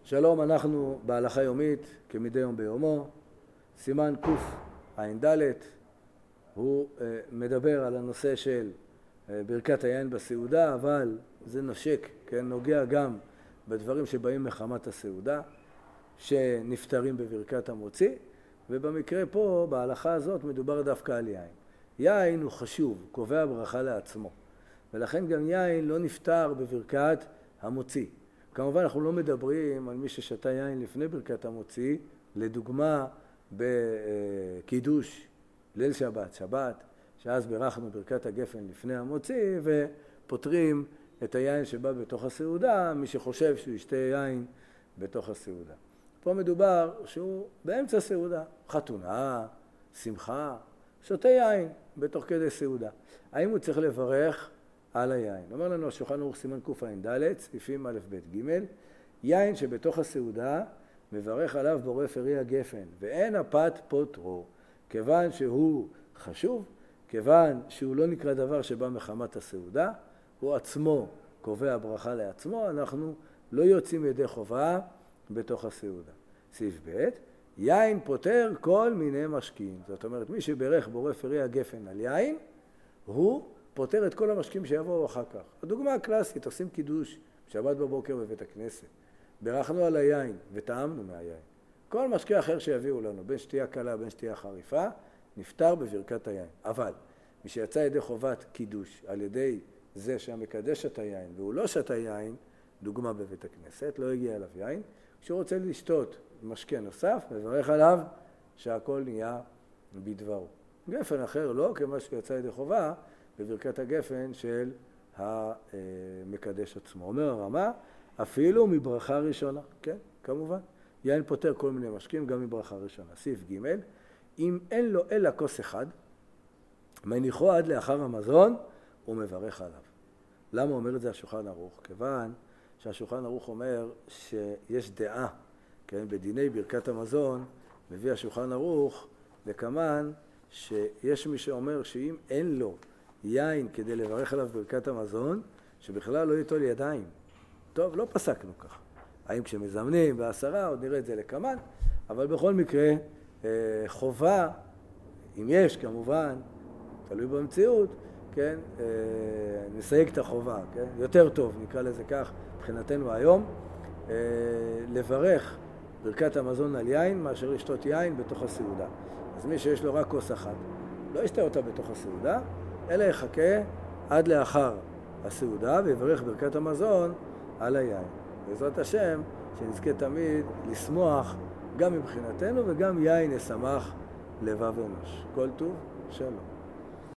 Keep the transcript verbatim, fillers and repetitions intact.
שלום, אנחנו בהלכה יומית כמדי יום ביומו, סימן קוף עין ד', הוא uh, מדבר על הנושא של uh, ברכת היין בסעודה, אבל זה נושק, כן, נוגע גם בדברים שבאים מחמת הסעודה, שנפטרים בברכת המוציא, ובמקרה פה, בהלכה הזאת, מדובר דווקא על יין. יין הוא חשוב, קובע ברכה לעצמו, ולכן גם יין לא נפטר בברכת המוציא. כמובן אנחנו לא מדברים על מי ששתה יין לפני ברכת המוציא, לדוגמה בקידוש ליל שבת, שבת, שאז ברכנו ברכת הגפן לפני המוציא ופותרים את היין שבא בתוך הסעודה, מי שחושב שהוא ישתה יין בתוך הסעודה. פה מדובר שהוא באמצע סעודה, חתונה, שמחה, שותה יין בתוך כדי סעודה. האם הוא צריך לברך על היין? אומר לנו השולחן ערוך סימן קוף עין ד', סעיפים א' ב' ג', יין שבתוך הסעודה מברך עליו בורא פרי הגפן, ואין הפת פוטרו, כיוון שהוא חשוב, כיוון שהוא לא נקרא דבר שבא מחמת הסעודה, הוא עצמו קובע ברכה לעצמו, אנחנו לא יוצאים ידי חובה בתוך הסעודה. סעיף ב', יין פותר כל מיני משקים. זאת אומרת, מי שברך בורא פרי הגפן על יין, הוא פותר את כל המשקים שיבואו אחר כך. הדוגמה הקלאסית, עושים קידוש שבת בבוקר בבית הכנסת. ברכנו על היין וטעמנו מהיין. כל משקה אחר שיביאו לנו, בין שתייה קלה, בין שתייה חריפה, נפטר בברכת היין. אבל מי שיצא ידי חובת קידוש על ידי זה שהמקדש את היין והוא לא שתה יין, דוגמה בבית הכנסת, לא הגיע אליו יין, כשהוא רוצה לשתות משקה נוסף, מברך עליו שהכל נהיה בדברו. גפן אחר לא, כמו שיצא ידי חובה, בברכת הגפן של המקדש עצמו. אומר הרמה, אפילו מברכה ראשונה, כן, כמובן. יין פותר כל מיני משקים, גם מברכה ראשונה. סעיף ג', אם אין לו אלא כוס אחד, מניחו עד לאחר המזון, הוא מברך עליו. למה אומר את זה השולחן ערוך? כיוון שהשולחן ערוך אומר שיש דעה, כן, בדיני ברכת המזון, מביא השולחן ערוך לכמן שיש מי שאומר שאם אין לו יין כדי לברך עליו ברכת המזון, שבכלל לא ייטול ידיים. טוב, לא פסקנו ככה. האם כשמזמנים בעשרה, עוד נראה את זה לכמן, אבל בכל מקרה, חובה, אם יש כמובן, תלוי במציאות, כן, נסייג את החובה, כן? יותר טוב, נקרא לזה כך, מבחינתנו היום, לברך ברכת המזון על יין, מאשר לשתות יין בתוך הסעודה. אז מי שיש לו רק כוס אחת, לא ישתה אותה בתוך הסעודה, אלא יחכה עד לאחר הסעודה ויברך ברכת המזון על היין. בעזרת השם, שנזכה תמיד לשמוח גם מבחינתנו וגם יין ישמח לבב אנוש. כל טוב, שלום.